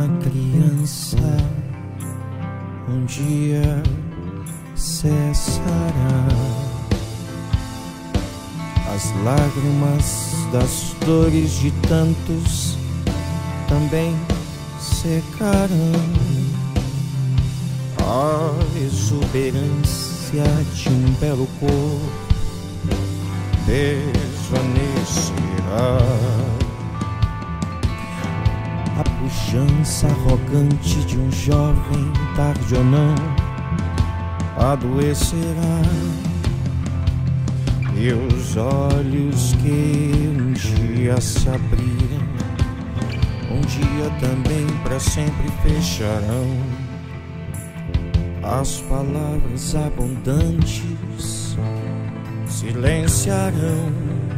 uma criança um dia cessará. As lágrimas das dores de tantos também secarão. A exuberância de um belo corpo desvanecerá. A pujança arrogante de um jovem, tarde ou não, adoecerá. E os olhos que um dia se abriram, um dia também para sempre fecharão. As palavras abundantes silenciarão.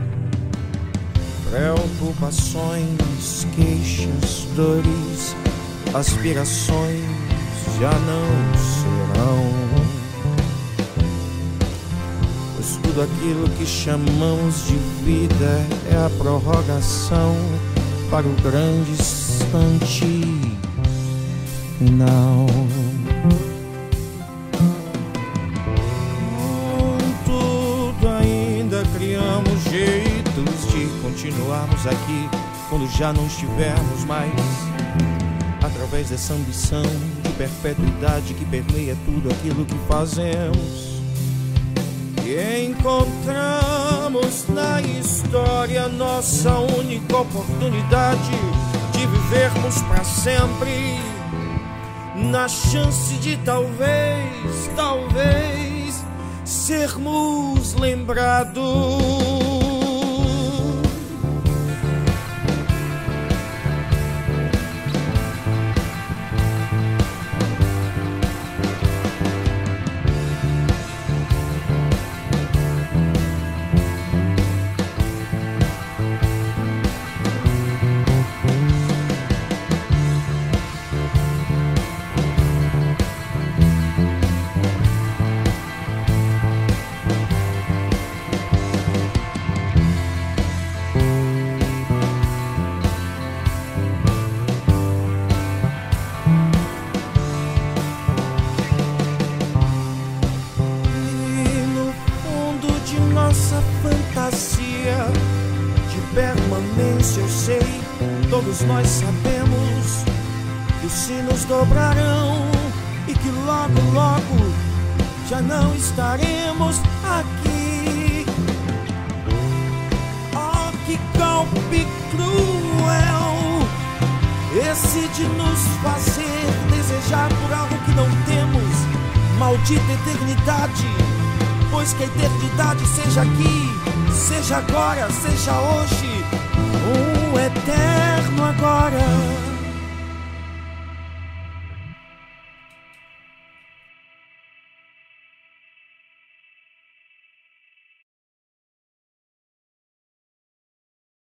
Preocupações, queixas, dores, aspirações já não serão. Pois tudo aquilo que chamamos de vida é a prorrogação para o grande instante final. Tudo ainda criamos jeitos de continuarmos aqui quando já não estivermos mais. Através dessa ambição de perpetuidade que permeia tudo aquilo que fazemos. E encontramos na história nossa única oportunidade de vivermos para sempre, na chance de talvez sermos lembrados. Nossa fantasia de permanência, eu sei, todos nós sabemos que os sinos dobrarão e que logo, logo já não estaremos aqui. Oh, que golpe cruel esse de nos fazer desejar por algo que não temos, maldita eternidade. Pois que a eternidade seja aqui, seja agora, seja hoje, um eterno agora.